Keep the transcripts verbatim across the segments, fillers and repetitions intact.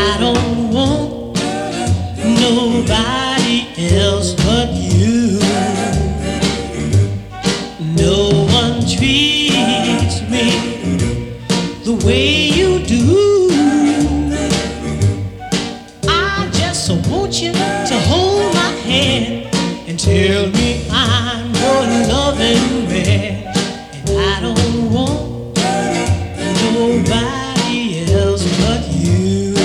I don't want nobody else but you. No one treats me the way you do. I just want you to hold my hand and tell me I'm your loving man. And I don't want nobody else but you.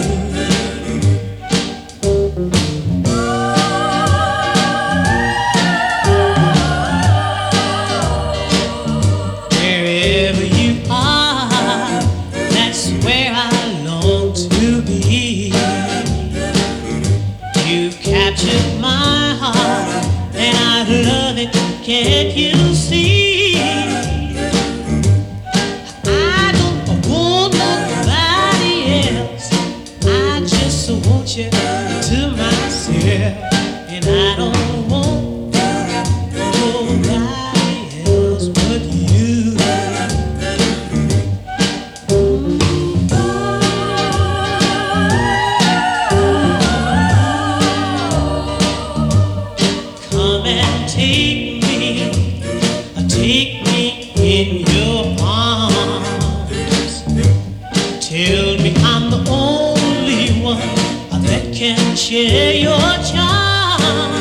Wherever you are, that's where I long to be. You've captured my heart and I love it, can't you see? I don't want nobody else, I just want you to myself. And I don't want nobody else but you. Come and take me, take me in your arms. Tell me I'm the only one that can share your charm.